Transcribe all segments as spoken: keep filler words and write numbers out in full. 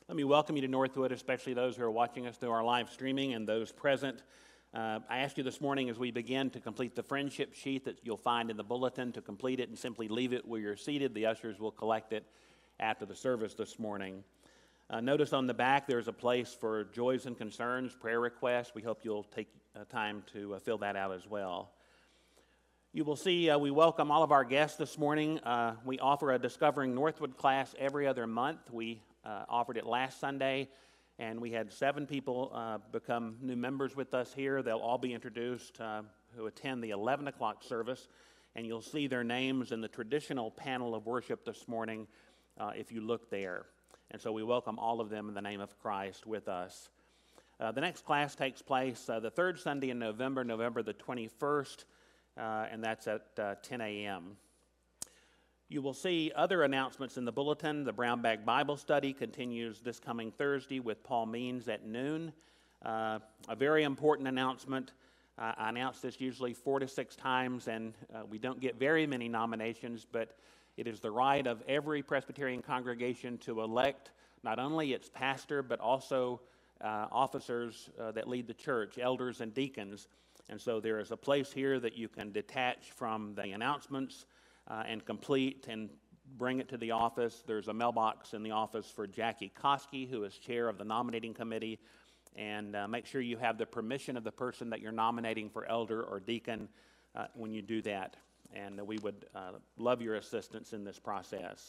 Let me welcome you to Northwood, especially those who are watching us through our live streaming and those present. Uh, I ask you this morning as we begin to complete the friendship sheet that you'll find in the bulletin, to complete it and simply leave it where you're seated. The ushers will collect it after the service this morning. Uh, notice on the back there's a place for joys and concerns, prayer requests. We hope you'll take uh, time to uh, fill that out as well. You will see uh, we welcome all of our guests this morning. Uh, we offer a Discovering Northwood class every other month. We uh, offered it last Sunday, and we had seven people uh, become new members with us here. They'll all be introduced uh, who attend the eleven o'clock service, and you'll see their names in the traditional panel of worship this morning uh, if you look there. And so we welcome all of them in the name of Christ with us. Uh, the next class takes place uh, the third Sunday in November, November the twenty-first, uh, and that's at uh, ten a.m. You will see other announcements in the bulletin. The Brown Bag Bible Study continues this coming Thursday with Paul Means at noon. Uh, a very important announcement. Uh, I announce this usually four to six times, and uh, we don't get very many nominations, but it is the right of every Presbyterian congregation to elect not only its pastor, but also uh, officers uh, that lead the church, elders and deacons. And so there is a place here that you can detach from the announcements uh, and complete and bring it to the office. There's a mailbox in the office for Jackie Koski, who is chair of the nominating committee. And uh, make sure you have the permission of the person that you're nominating for elder or deacon uh, when you do that. And we would uh, love your assistance in this process.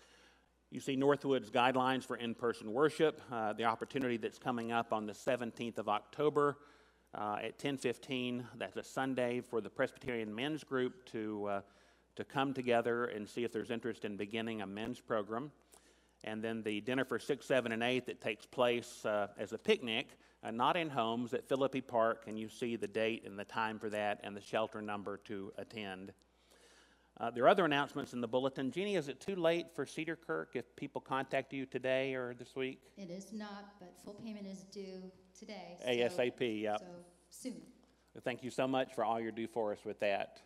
You see Northwood's guidelines for in-person worship, uh, the opportunity that's coming up on the seventeenth of October uh, at ten fifteen. That's a Sunday for the Presbyterian men's group to, uh, to come together and see if there's interest in beginning a men's program. And then the dinner for sixth, seventh, and eighth that takes place uh, as a picnic, uh, not in homes, at Philippi Park, and you see the date and the time for that and the shelter number to attend. Uh, there are other announcements in the bulletin. Jeannie, is it too late for Cedar Kirk if people contact you today or this week? It is not, but full payment is due today. ASAP, so, yep. So soon. Well, thank you so much for all you do for us with that.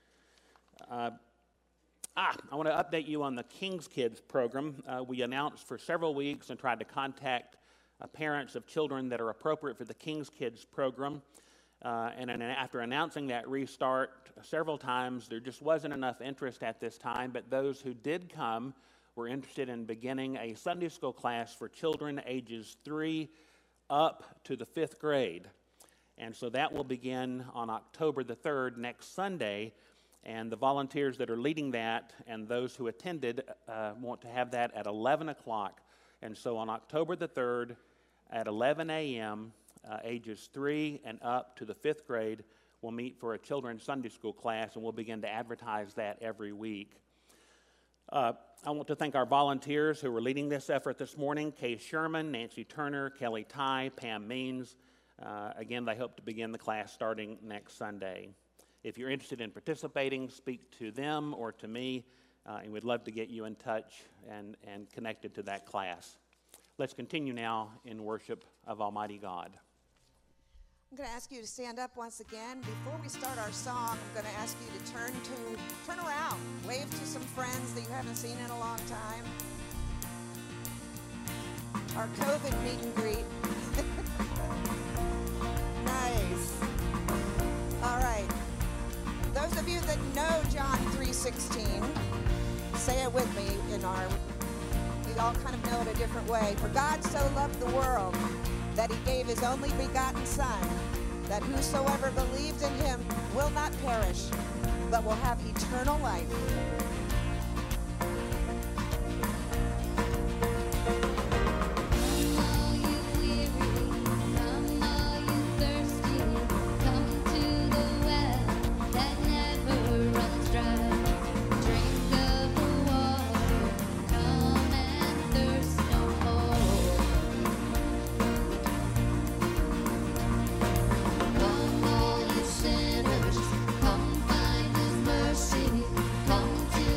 Uh, ah, I want to update you on the King's Kids program. Uh, we announced for several weeks and tried to contact uh, parents of children that are appropriate for the King's Kids program. Uh, and then after announcing that restart several times, there just wasn't enough interest at this time, but those who did come were interested in beginning a Sunday school class for children ages three up to the fifth grade. And so that will begin on October the third, next Sunday, and the volunteers that are leading that and those who attended uh, want to have that at eleven o'clock. And so on October the third at eleven a.m., Uh, ages three and up to the fifth grade will meet for a children's Sunday school class, and we'll begin to advertise that every week. Uh, I want to thank our volunteers who are leading this effort this morning: Kay Sherman, Nancy Turner, Kelly Ty, Pam Means. Uh, again, they hope to begin the class starting next Sunday. If you're interested in participating, speak to them or to me, uh, and we'd love to get you in touch and, and connected to that class. Let's continue now in worship of Almighty God. I'm going to ask you to stand up once again. Before we start our song, I'm going to ask you to turn to turn around, wave to some friends that you haven't seen in a long time. Our COVID meet and greet. Nice. All right. Those of you that know John three sixteen, say it with me in our, we all kind of know it a different way. For God so loved the world that he gave his only begotten Son, that whosoever believes in him will not perish, but will have eternal life. Come find his mercy, come to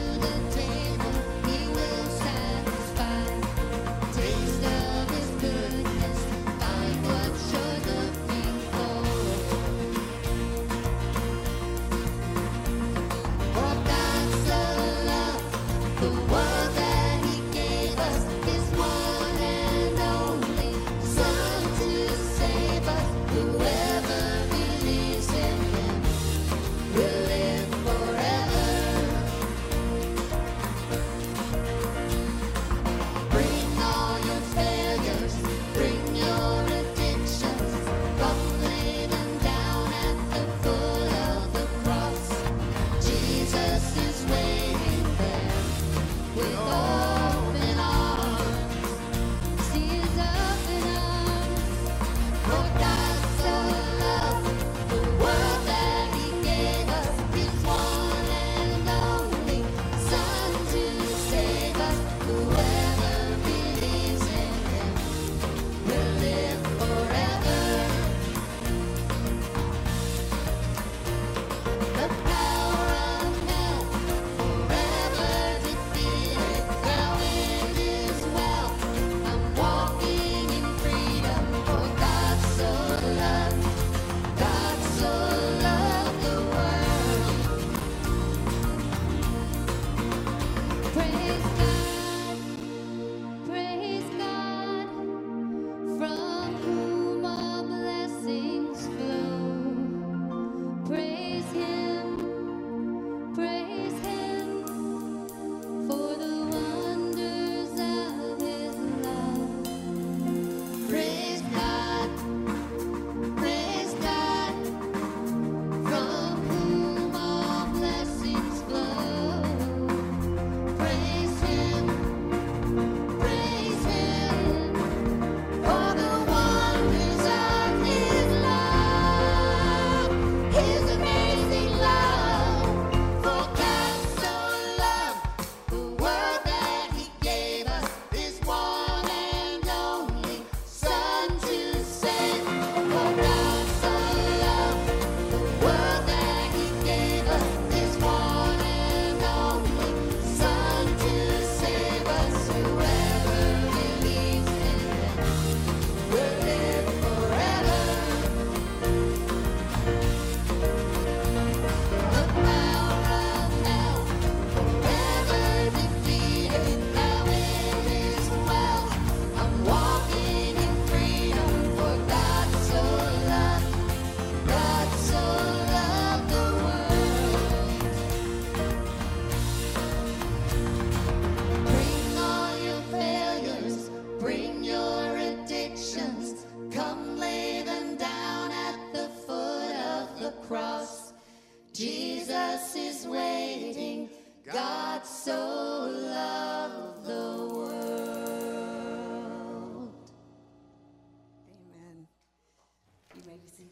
be seated.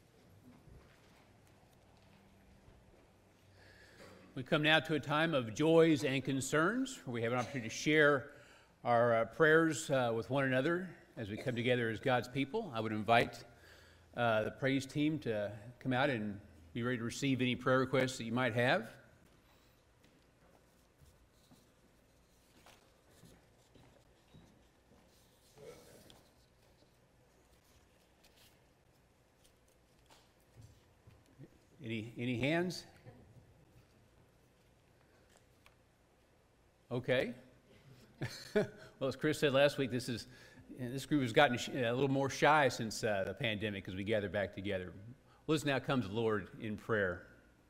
We come now to a time of joys and concerns, where we have an opportunity to share our uh, prayers uh, with one another as we come together as God's people. I would invite uh, the praise team to come out and be ready to receive any prayer requests that you might have. Any, any hands? Okay. Well, as Chris said last week, this is this group has gotten a little more shy since uh, the pandemic as we gather back together. Let's now come to the Lord in prayer.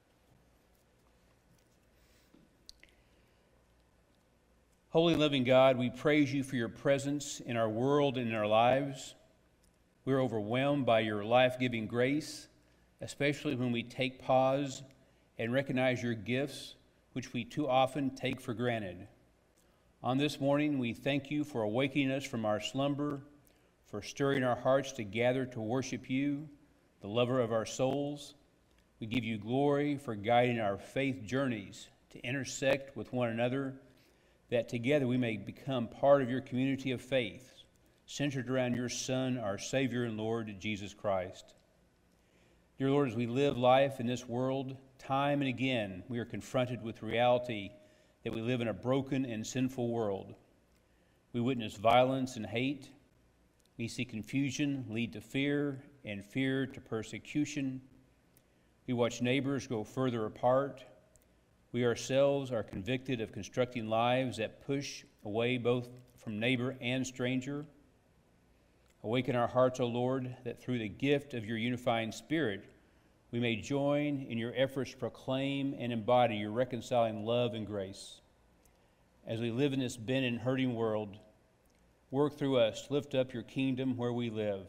Holy and living God, we praise you for your presence in our world and in our lives. We're overwhelmed by your life-giving grace, especially when we take pause and recognize your gifts, which we too often take for granted. On this morning, we thank you for awakening us from our slumber, for stirring our hearts to gather to worship you, the lover of our souls. We give you glory for guiding our faith journeys to intersect with one another, that together we may become part of your community of faith, centered around your Son, our Savior and Lord, Jesus Christ. Dear Lord, as we live life in this world, time and again we are confronted with reality that we live in a broken and sinful world. We witness violence and hate. We see confusion lead to fear, and fear to persecution. We watch neighbors go further apart. We ourselves are convicted of constructing lives that push away both from neighbor and stranger. Awaken our hearts, O Lord, that through the gift of your unifying Spirit, we may join in your efforts to proclaim and embody your reconciling love and grace. As we live in this bent and hurting world, work through us to lift up your kingdom where we live.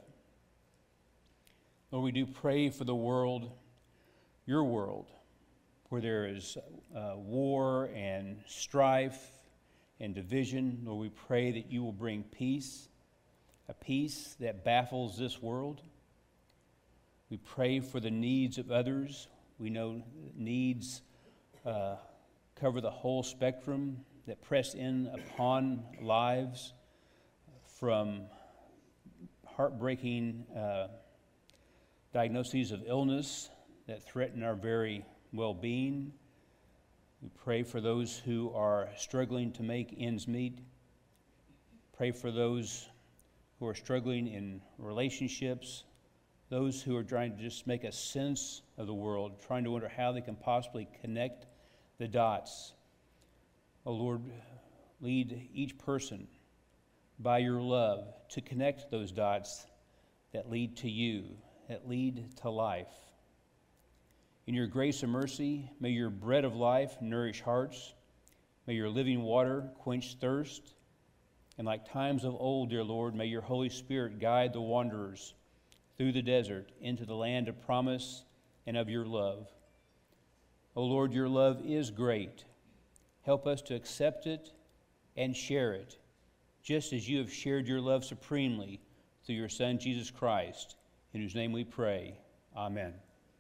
Lord, we do pray for the world, your world, where there is uh, war and strife and division. Lord, we pray that you will bring peace, a peace that baffles this world. We pray for the needs of others. We know needs uh, cover the whole spectrum that press in upon lives, from heartbreaking uh, diagnoses of illness that threaten our very well-being. We pray for those who are struggling to make ends meet. Pray for those who are struggling in relationships, those who are trying to just make a sense of the world, trying to wonder how they can possibly connect the dots. Oh Lord, lead each person by your love to connect those dots that lead to you, that lead to life. In your grace and mercy, may your bread of life nourish hearts. May your living water quench thirst. And like times of old, dear Lord, may your Holy Spirit guide the wanderers through the desert into the land of promise and of your love. O Lord, your love is great. Help us to accept it and share it, just as you have shared your love supremely through your Son, Jesus Christ, in whose name we pray. Amen.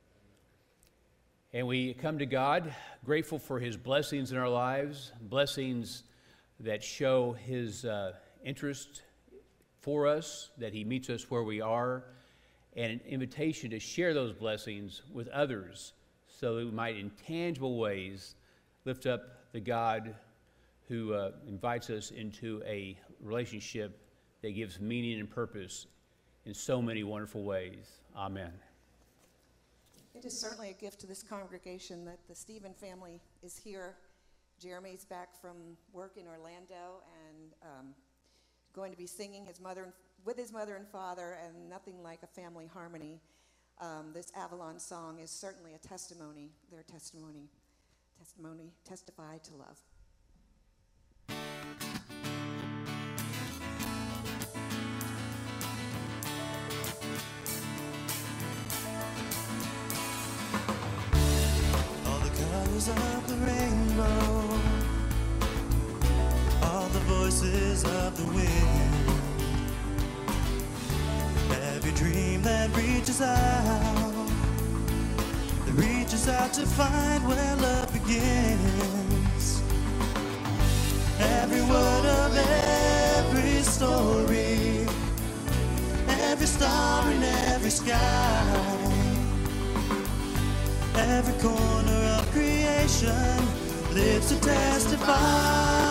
And we come to God grateful for his blessings in our lives, blessings that show his uh, interest for us, that he meets us where we are, and an invitation to share those blessings with others so that we might in tangible ways lift up the God who uh, invites us into a relationship that gives meaning and purpose in so many wonderful ways. Amen. It is certainly a gift to this congregation that the Stephen family is here. Jeremy's back from work in Orlando and um, going to be singing his mother and, with his mother and father, and nothing like a family harmony. Um, this Avalon song is certainly a testimony, their testimony, testimony, testify to love. All the colors of the rainbow, all the voices of the wind, every dream that that reaches out, that reaches out to find where love begins. Every word of every story, every star in every sky, every corner of creation lives to testify.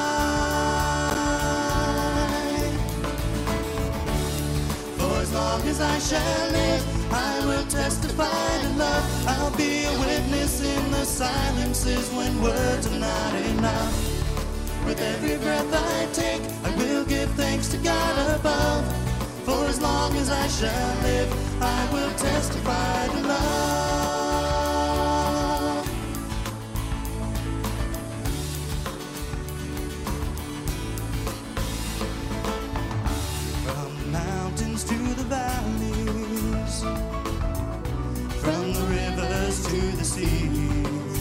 For as long as I shall live, I will testify to love. I'll be a witness in the silences when words are not enough. With every breath I take, I will give thanks to God above. For as long as I shall live, I will testify to love. From the mountains to the valleys, from the rivers to the sea,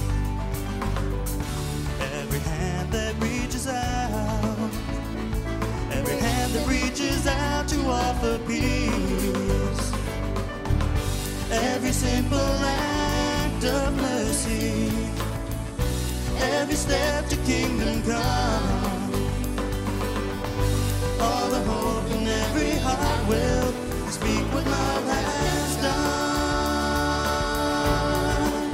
every hand that reaches out, every hand that reaches out to offer peace, every simple act of mercy, every step to kingdom come, all the hope in every heart will speak what love has done.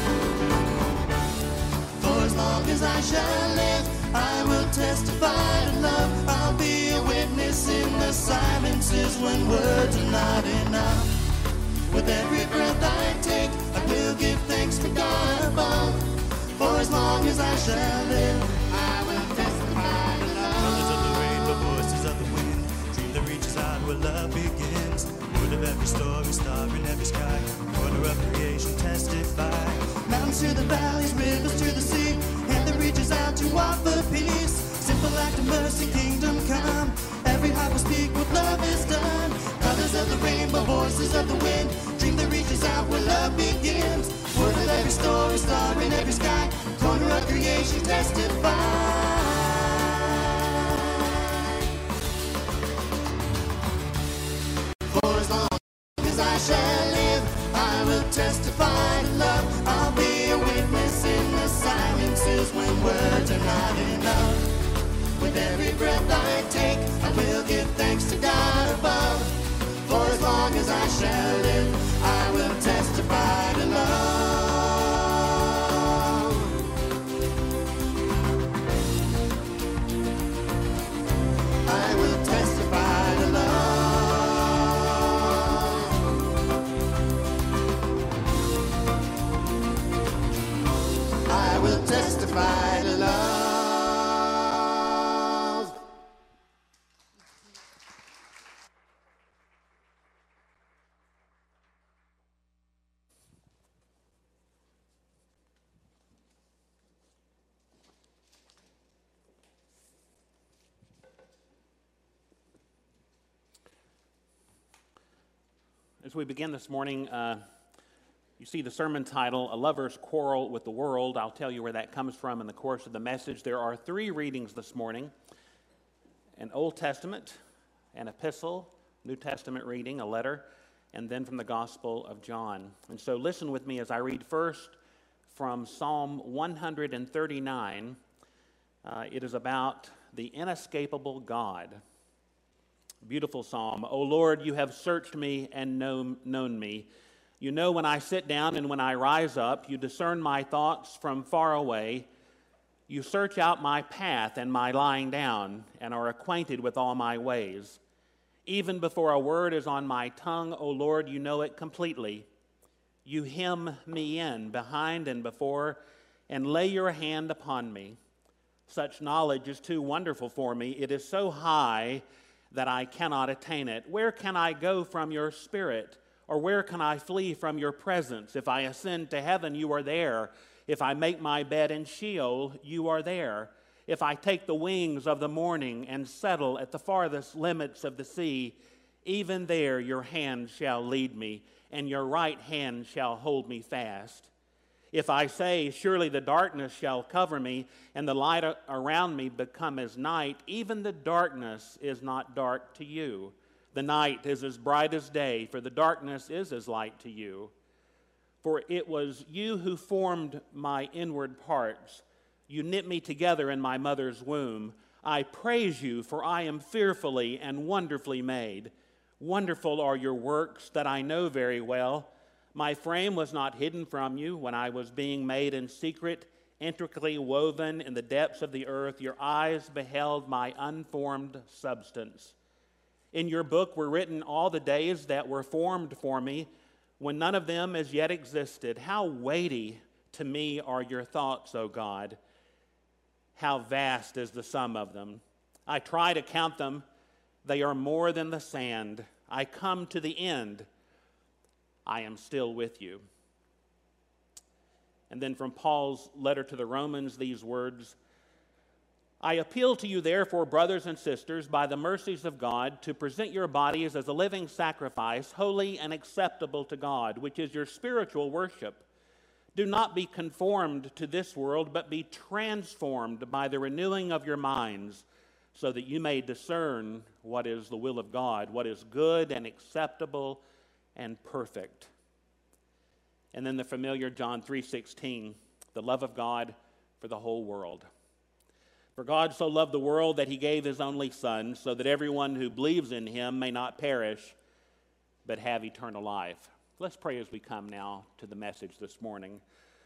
For as long as I shall live, I will testify to love. I'll be a witness in the silences when words are not enough. With every breath I take, I will give thanks to God above. For as long as I shall live, I will testify to love. Colors of the rainbow, voices of the wind, dream that reaches out where love begins. Word of every story, star in every sky, corner of creation testify. Mountains to the valleys, rivers to the sea, hand that reaches out to offer peace. Simple act of mercy, kingdom come. Every heart will speak what love has done. Colors of the rainbow, voices of the wind, dream that reaches out where love begins. Word of every story, star in every sky, corner of creation testify. For as long as I shall live, I will testify to love. I'll be a witness in the silences when words are not enough. With every breath I take, I will give thanks to God above. For as long as I shall live, I will testify to love. I will testify to love. I will testify to love. As we begin this morning, uh, you see the sermon title, A Lover's Quarrel with the World. I'll tell you where that comes from in the course of the message. There are three readings this morning, an Old Testament, an epistle, New Testament reading, a letter, and then from the Gospel of John. And so listen with me as I read first from Psalm one thirty-nine. Uh, it is about the inescapable God. Beautiful psalm. O Lord, you have searched me and known, known me. You know when I sit down and when I rise up. You discern my thoughts from far away. You search out my path and my lying down and are acquainted with all my ways. Even before a word is on my tongue, O Lord, you know it completely. You hem me in behind and before and lay your hand upon me. Such knowledge is too wonderful for me. It is so high that I cannot attain it. Where can I go from your spirit? Or where can I flee from your presence? If I ascend to heaven, you are there. If I make my bed in Sheol, you are there. If I take the wings of the morning and settle at the farthest limits of the sea, even there your hand shall lead me, and your right hand shall hold me fast. If I say, surely the darkness shall cover me, and the light around me become as night, even the darkness is not dark to you. The night is as bright as day, for the darkness is as light to you. For it was you who formed my inward parts. You knit me together in my mother's womb. I praise you, for I am fearfully and wonderfully made. Wonderful are your works that I know very well. My frame was not hidden from you when I was being made in secret, intricately woven in the depths of the earth. Your eyes beheld my unformed substance. In your book were written all the days that were formed for me, when none of them as yet existed. How weighty to me are your thoughts, O God. How vast is the sum of them. I try to count them. They are more than the sand. I come to the end. I am still with you. And then from Paul's letter to the Romans, these words, I appeal to you, therefore, brothers and sisters, by the mercies of God, to present your bodies as a living sacrifice, holy and acceptable to God, which is your spiritual worship. Do not be conformed to this world, but be transformed by the renewing of your minds, so that you may discern what is the will of God, what is good and acceptable and perfect. And then the familiar John three sixteen, the love of God for the whole world. For God so loved the world that he gave his only Son, so that everyone who believes in him may not perish, but have eternal life. Let's pray as we come now to the message this morning.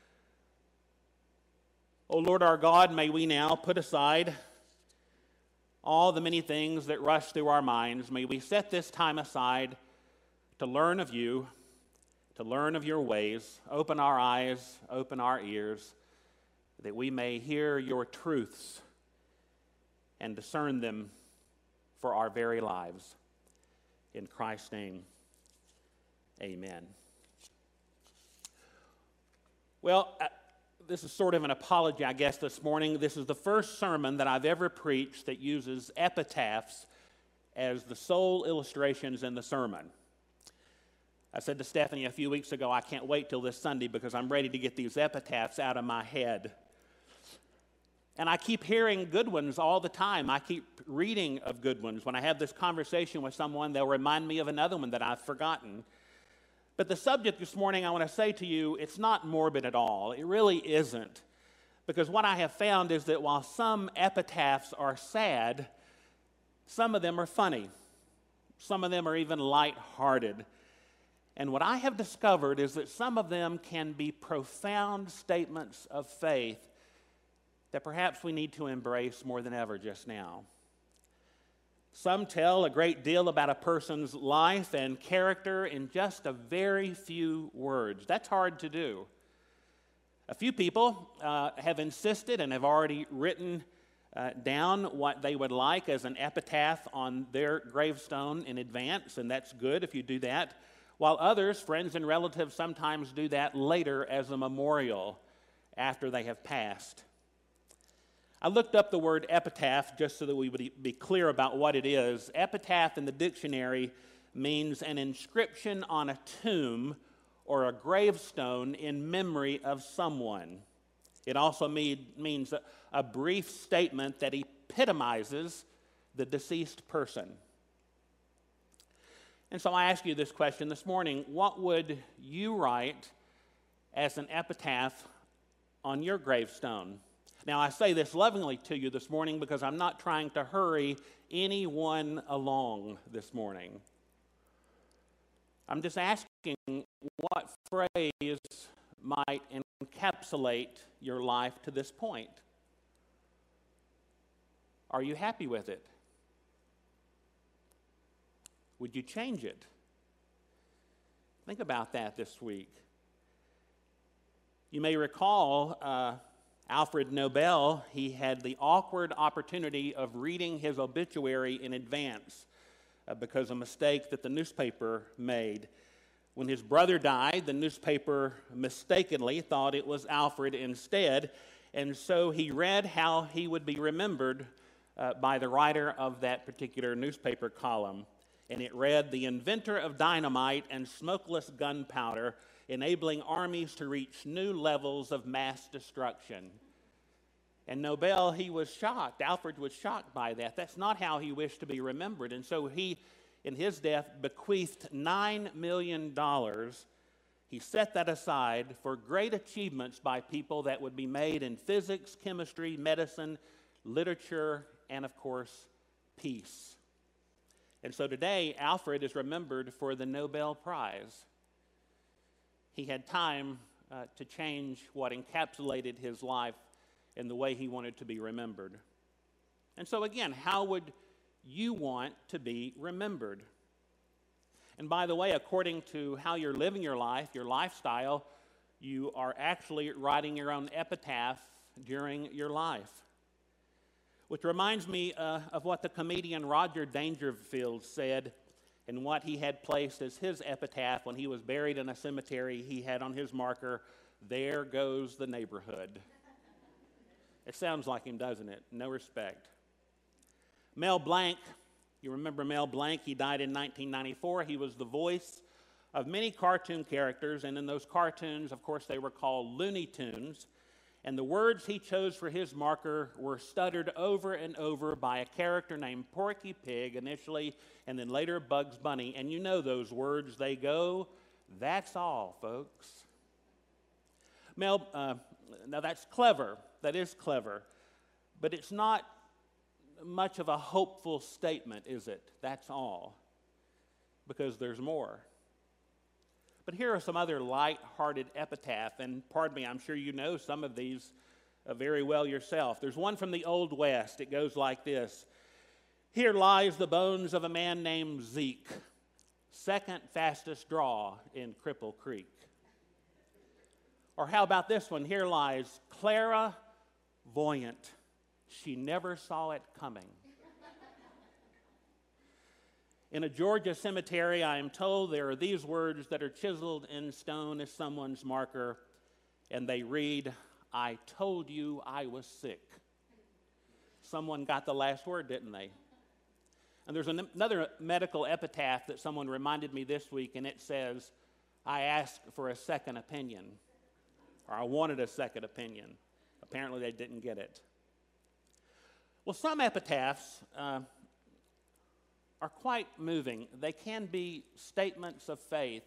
O Lord our God, may we now put aside all the many things that rush through our minds. May we set this time aside to learn of you, to learn of your ways. Open our eyes, open our ears, that we may hear your truths and discern them for our very lives. In Christ's name, amen. Well, uh, this is sort of an apology, I guess, this morning. This is the first sermon that I've ever preached that uses epitaphs as the sole illustrations in the sermon. I said to Stephanie a few weeks ago, I can't wait till this Sunday because I'm ready to get these epitaphs out of my head. And I keep hearing good ones all the time. I keep reading of good ones. When I have this conversation with someone, they'll remind me of another one that I've forgotten. But the subject this morning, I want to say to you, it's not morbid at all. It really isn't. Because what I have found is that while some epitaphs are sad, some of them are funny. Some of them are even lighthearted. And what I have discovered is that some of them can be profound statements of faith that perhaps we need to embrace more than ever just now. Some tell a great deal about a person's life and character in just a very few words. That's hard to do. A few people uh, have insisted and have already written uh, down what they would like as an epitaph on their gravestone in advance, and that's good if you do that, while others, friends and relatives, sometimes do that later as a memorial after they have passed. I looked up the word epitaph just so that we would be clear about what it is. Epitaph in the dictionary means an inscription on a tomb or a gravestone in memory of someone. It also mean, means a, a brief statement that epitomizes the deceased person. And so I ask you this question this morning: what would you write as an epitaph on your gravestone? Now, I say this lovingly to you this morning because I'm not trying to hurry anyone along this morning. I'm just asking what phrase might encapsulate your life to this point. Are you happy with it? Would you change it? Think about that this week. You may recall uh, Alfred Nobel. He had the awkward opportunity of reading his obituary in advance uh, because of a mistake that the newspaper made. When his brother died, the newspaper mistakenly thought it was Alfred instead, and so he read how he would be remembered uh, by the writer of that particular newspaper column. And it read, "The inventor of dynamite and smokeless gunpowder, enabling armies to reach new levels of mass destruction." And Nobel, he was shocked. Alfred was shocked by that. That's not how he wished to be remembered. And so he in his death, bequeathed nine million dollars. He set that aside for great achievements by people that would be made in physics, chemistry, medicine, literature, and of course, peace. And so today, Alfred is remembered for the Nobel Prize. He had time uh, to change what encapsulated his life in the way he wanted to be remembered. And so again, how would you want to be remembered? And by the way, according to how you're living your life, your lifestyle, you are actually writing your own epitaph during your life. Which reminds me uh, of what the comedian Roger Dangerfield said and what he had placed as his epitaph when he was buried in a cemetery. He had on his marker, "There goes the neighborhood." It sounds like him, doesn't it? No respect. Mel Blanc, you remember Mel Blanc, he died in nineteen ninety-four. He was the voice of many cartoon characters, and in those cartoons, of course, they were called Looney Tunes. And the words he chose for his marker were stuttered over and over by a character named Porky Pig initially, and then later Bugs Bunny. And you know those words, they go, "That's all, folks." Mel, uh, now that's clever, that is clever, but it's not much of a hopeful statement, is it? That's all, because there's more. But here are some other light-hearted epitaph, and pardon me, I'm sure you know some of these uh, very well yourself. There's one from the Old West. It goes like this: "Here lies the bones of a man named Zeke, second fastest draw in Cripple Creek." Or how about this one? "Here lies Clara Voyant. She never saw it coming." In a Georgia cemetery, I am told there are these words that are chiseled in stone as someone's marker, and they read, "I told you I was sick." Someone got the last word, didn't they? And there's an, another medical epitaph that someone reminded me this week, and it says, "I asked for a second opinion," or "I wanted a second opinion." Apparently they didn't get it. Well, some epitaphs uh, are quite moving. They can be statements of faith.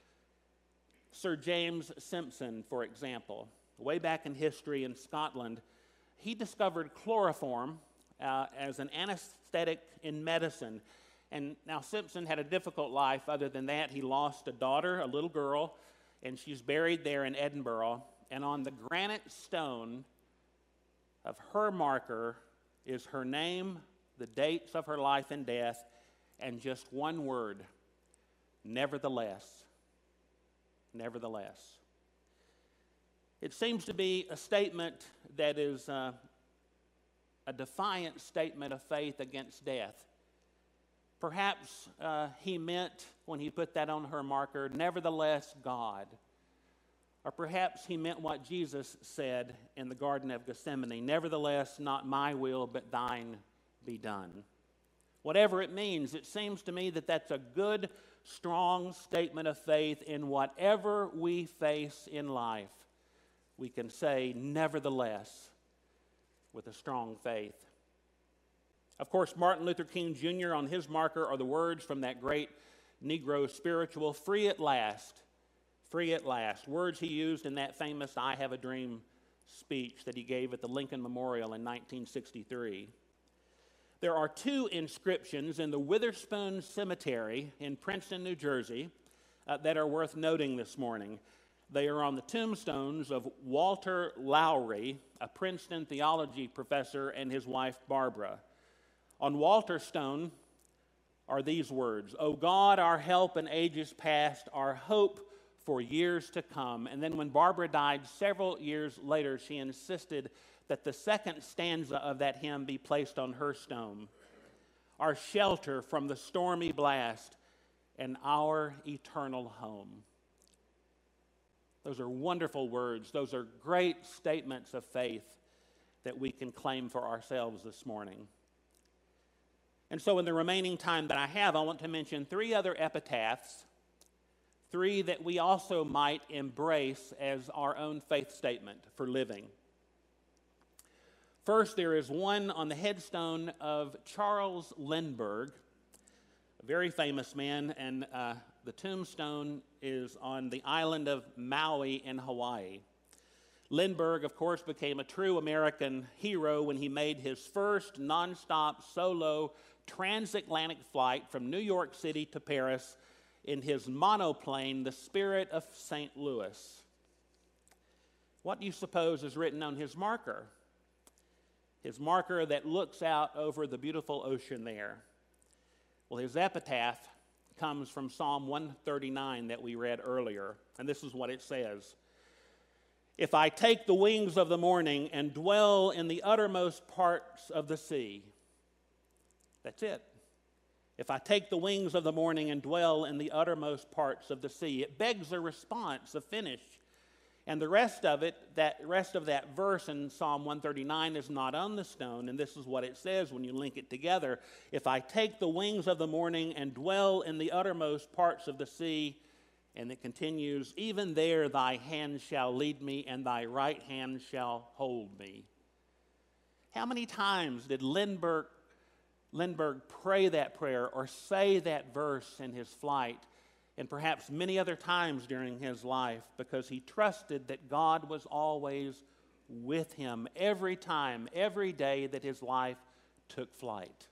Sir James Simpson, for example, way back in history in Scotland, he discovered chloroform uh, as an anesthetic in medicine. And now Simpson had a difficult life. Other than that, he lost a daughter, a little girl, and she's buried there in Edinburgh. And on the granite stone of her marker is her name, the dates of her life and death, and just one word: nevertheless. Nevertheless. It seems to be a statement that is uh, a defiant statement of faith against death. Perhaps uh, he meant, when he put that on her marker, "Nevertheless, God." Or perhaps he meant what Jesus said in the Garden of Gethsemane: "Nevertheless, not my will, but thine be done." Whatever it means, it seems to me that that's a good, strong statement of faith. In whatever we face in life, we can say "nevertheless" with a strong faith. Of course, Martin Luther King Junior, on his marker are the words from that great Negro spiritual, "Free at last, free at last." Words he used in that famous "I Have a Dream" speech that he gave at the Lincoln Memorial in nineteen sixty-three. There are two inscriptions in the Witherspoon Cemetery in Princeton, New Jersey, uh, that are worth noting this morning. They are on the tombstones of Walter Lowry, a Princeton theology professor, and his wife Barbara. On Walter's stone are these words: "O God, our help in ages past, our hope for years to come." And then when Barbara died several years later, she insisted that the second stanza of that hymn be placed on her stone: "Our shelter from the stormy blast and our eternal home." Those are wonderful words. Those are great statements of faith that we can claim for ourselves this morning. And so in the remaining time that I have, I want to mention three other epitaphs, three that we also might embrace as our own faith statement for living. First, there is one on the headstone of Charles Lindbergh, a very famous man, and uh, the tombstone is on the island of Maui in Hawaii. Lindbergh, of course, became a true American hero when he made his first nonstop solo transatlantic flight from New York City to Paris in his monoplane, the Spirit of Saint Louis. What do you suppose is written on his marker? His marker that looks out over the beautiful ocean there. Well, his epitaph comes from Psalm one thirty-nine that we read earlier, and this is what it says. If I take the wings of the morning and dwell in the uttermost parts of the sea. That's it. If I take the wings of the morning and dwell in the uttermost parts of the sea. It begs a response, a finish. And the rest of it, that rest of that verse in Psalm one thirty-nine is not on the stone, and this is what it says when you link it together. If I take the wings of the morning and dwell in the uttermost parts of the sea, and it continues, even there thy hand shall lead me, and thy right hand shall hold me. How many times did Lindbergh, Lindbergh pray that prayer or say that verse in his flight? And perhaps many other times during his life, because he trusted that God was always with him every time, every day that his life took flight.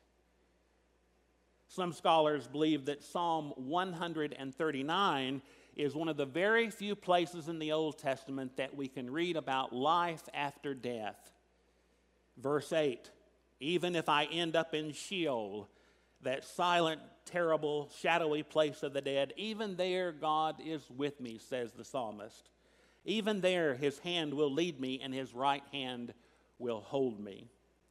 Some scholars believe that Psalm one thirty-nine is one of the very few places in the Old Testament that we can read about life after death. Verse eight, even if I end up in Sheol, that silent, terrible, shadowy place of the dead, even there God is with me, says the psalmist. Even there his hand will lead me, and his right hand will hold me.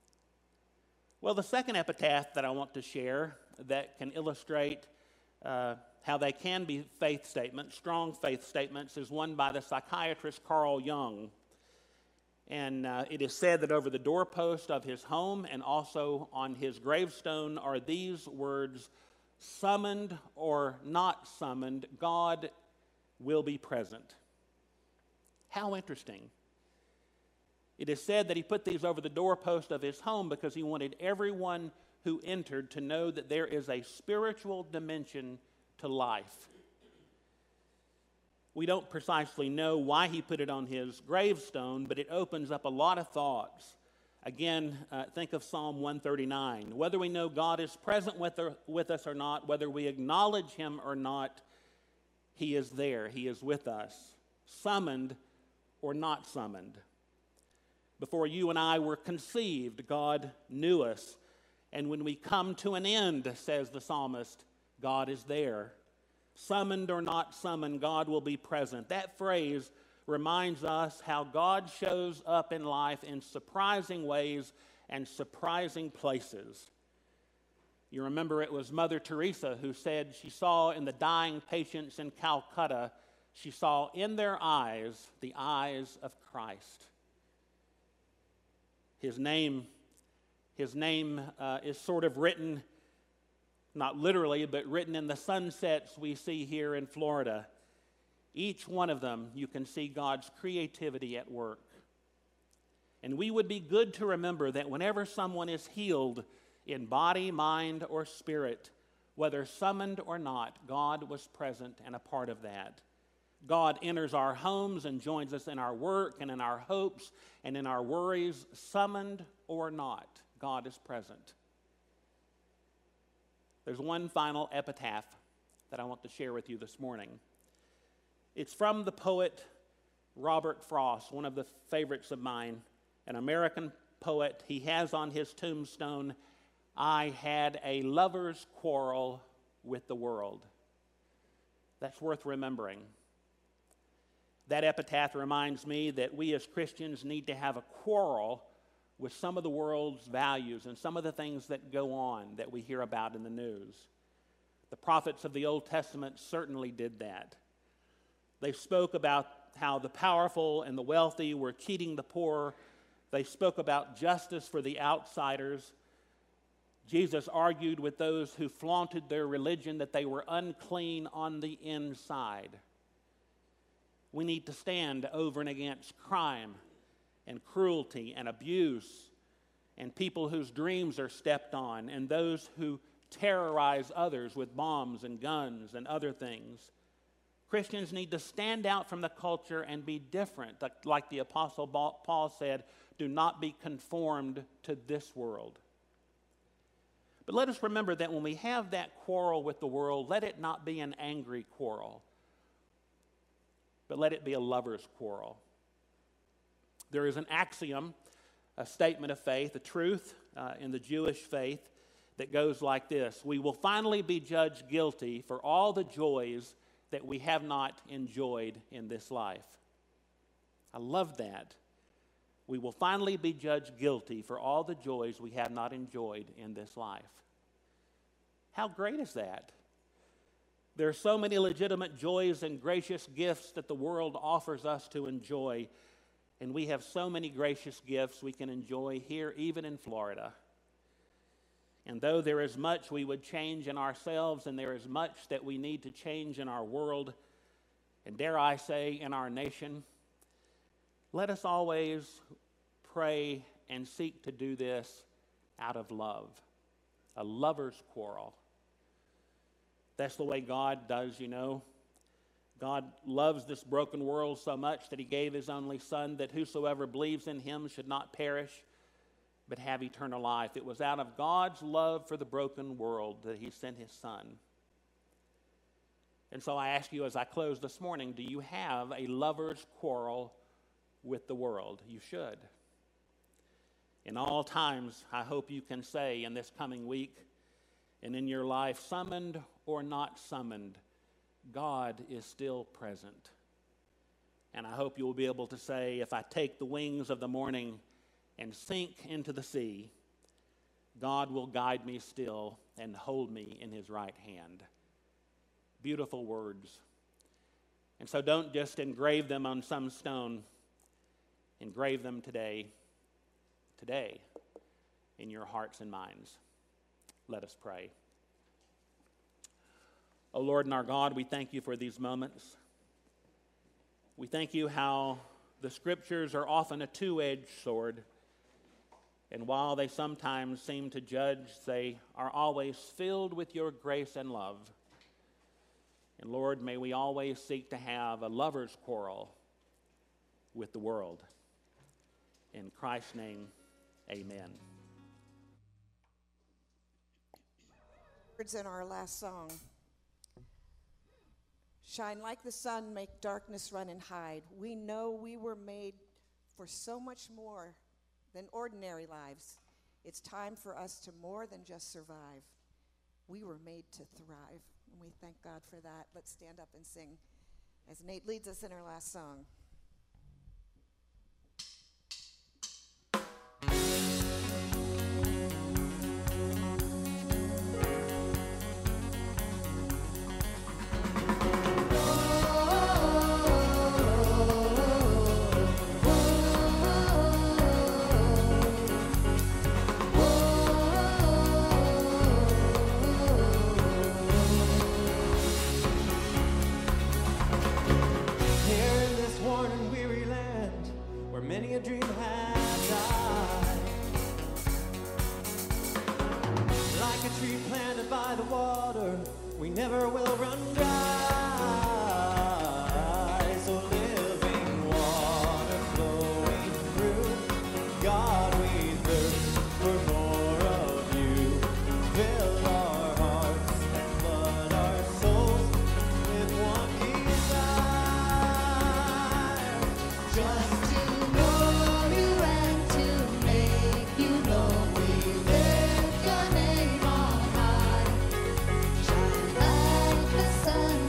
Well, the second epitaph that I want to share that can illustrate uh, how they can be faith statements, strong faith statements, is one by the psychiatrist Carl Jung. And uh, it is said that over the doorpost of his home and also on his gravestone are these words, summoned or not summoned, God will be present. How interesting. It is said that he put these over the doorpost of his home because he wanted everyone who entered to know that there is a spiritual dimension to life. We don't precisely know why he put it on his gravestone, but it opens up a lot of thoughts. Again, uh, think of Psalm one thirty-nine. Whether we know God is present with, or, with us or not, whether we acknowledge him or not, he is there. He is with us, summoned or not summoned. Before you and I were conceived, God knew us. And when we come to an end, says the psalmist, God is there. Summoned or not summoned, God will be present. That phrase reminds us how God shows up in life in surprising ways and surprising places. You remember it was Mother Teresa who said she saw in the dying patients in Calcutta, she saw in their eyes the eyes of Christ. His name, his name uh, is sort of written, not literally, but written in the sunsets we see here in Florida. Each one of them, you can see God's creativity at work. And we would be good to remember that whenever someone is healed in body, mind, or spirit, whether summoned or not, God was present and a part of that. God enters our homes and joins us in our work and in our hopes and in our worries, summoned or not, God is present. There's one final epitaph that I want to share with you this morning. It's from the poet Robert Frost, one of the favorites of mine, an American poet. He has on his tombstone, I had a lover's quarrel with the world. That's worth remembering. That epitaph reminds me that we as Christians need to have a quarrel with some of the world's values and some of the things that go on that we hear about in the news. The prophets of the Old Testament certainly did that. They spoke about how the powerful and the wealthy were cheating the poor. They spoke about justice for the outsiders. Jesus argued with those who flaunted their religion that they were unclean on the inside. We need to stand over and against crime and cruelty and abuse and people whose dreams are stepped on and those who terrorize others with bombs and guns and other things. Christians need to stand out from the culture and be different. Like, like the Apostle Paul said, do not be conformed to this world. But let us remember that when we have that quarrel with the world, let it not be an angry quarrel, but let it be a lover's quarrel. There is an axiom, a statement of faith, a truth uh, in the Jewish faith that goes like this: we will finally be judged guilty for all the joys that we have not enjoyed in this life. I love that. We will finally be judged guilty for all the joys we have not enjoyed in this life. How great is that? There are so many legitimate joys and gracious gifts that the world offers us to enjoy, and we have so many gracious gifts we can enjoy here, even in Florida. And though there is much we would change in ourselves, and there is much that we need to change in our world, and dare I say, in our nation, let us always pray and seek to do this out of love, a lover's quarrel. That's the way God does, you know. God loves this broken world so much that he gave his only Son, that whosoever believes in him should not perish, but have eternal life. It was out of God's love for the broken world that he sent his Son. And so I ask you as I close this morning, do you have a lover's quarrel with the world? You should. In all times, I hope you can say in this coming week and in your life, summoned or not summoned, God is still present. And I hope you will be able to say, if I take the wings of the morning and sink into the sea, God will guide me still and hold me in his right hand. Beautiful words. And so don't just engrave them on some stone. Engrave them today, today, in your hearts and minds. Let us pray. O Lord and our God, we thank you for these moments. We thank you how the Scriptures are often a two-edged sword. And while they sometimes seem to judge, they are always filled with your grace and love. And Lord, may we always seek to have a lover's quarrel with the world. In Christ's name, amen. Words in our last song. Shine like the sun, make darkness run and hide. We know we were made for so much more than ordinary lives. It's time for us to more than just survive. We were made to thrive, and we thank God for that. Let's stand up and sing as Nate leads us in our last song. Many a dream has died. Like a tree planted by the water, we never will run dry. So living water flowing through, God, we thirst for more of you. Fill our hearts and flood our souls with one desire. Just Sun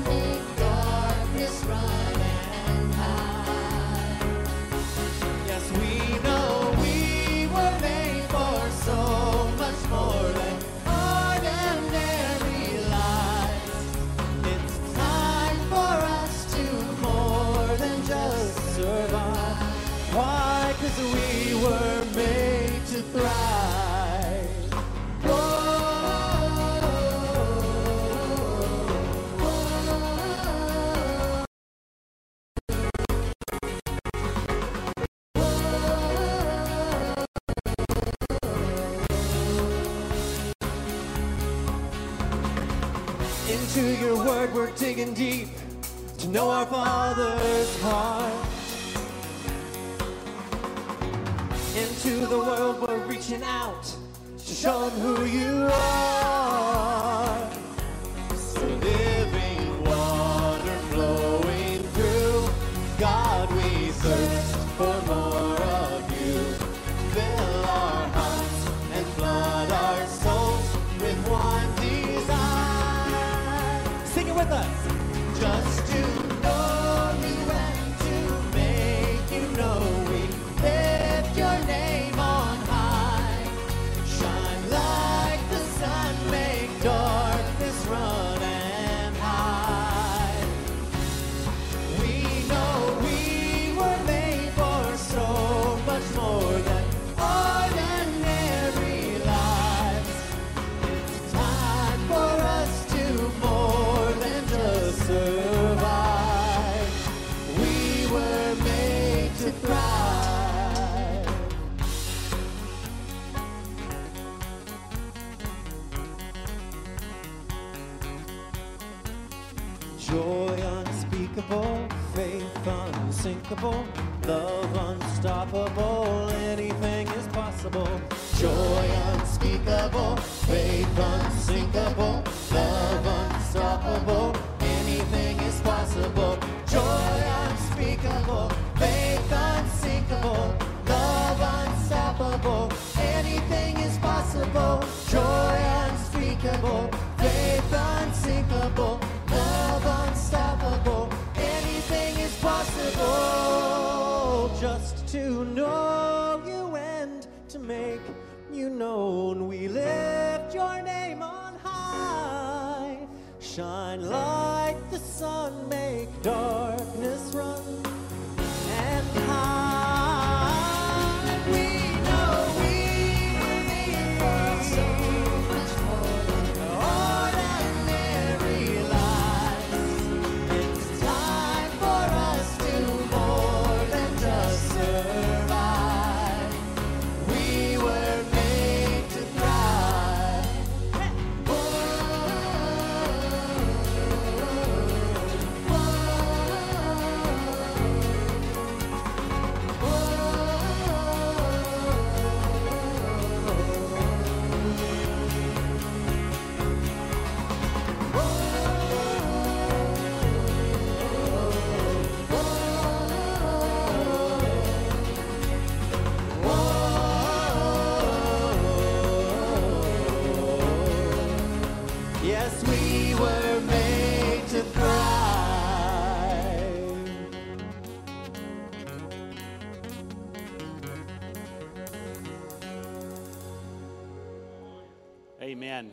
Into your word we're digging deep to know our Father's heart. Into the world we're reaching out to show them who you are. So living water flowing through, God we thirst for more of you. Fill our hearts and flood our souls with one desire. Sing it with us. Just to know you and to make you know we lift your name on high. Shine like the sun, make darkness run and hide. We know we were made for so much more than ordinary lives. It's time for us to more than just survive. We were made to thrive. Joy unspeakable, faith unsinkable, love unstoppable, anything is possible. Joy unspeakable, faith unsinkable, love unstoppable, anything is possible. Joy unspeakable, faith unsinkable, love unstoppable, anything is possible. Joy unspeakable, faith unsinkable, love unstoppable, anything is possible. Just to know you and to make you known, we lift your name on high. Shine like the sun, make darkness run and hide. We know we were made for so much more than ordinary lives. It's time for us to more than just survive. We were made to thrive. Yes, we were made to thrive. Amen.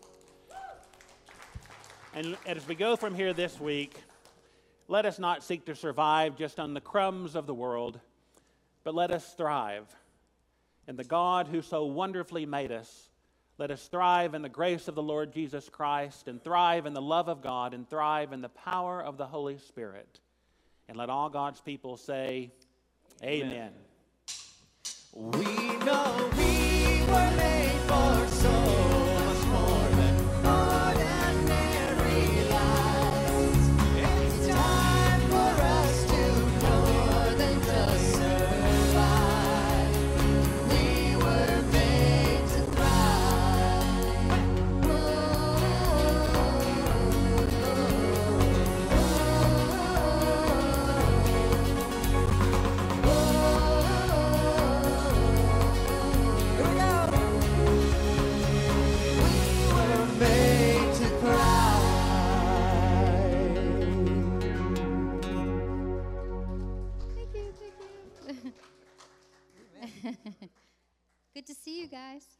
And as we go from here this week, let us not seek to survive just on the crumbs of the world, but let us thrive. And the God who so wonderfully made us, let us thrive in the grace of the Lord Jesus Christ, and thrive in the love of God, and thrive in the power of the Holy Spirit. And let all God's people say, Amen. We know we were made for so much more than ordinary lives. It's time for us to more than just survive. We were made to thrive. Here we go. We were made to thrive. Thank you, thank you. Good to see you guys.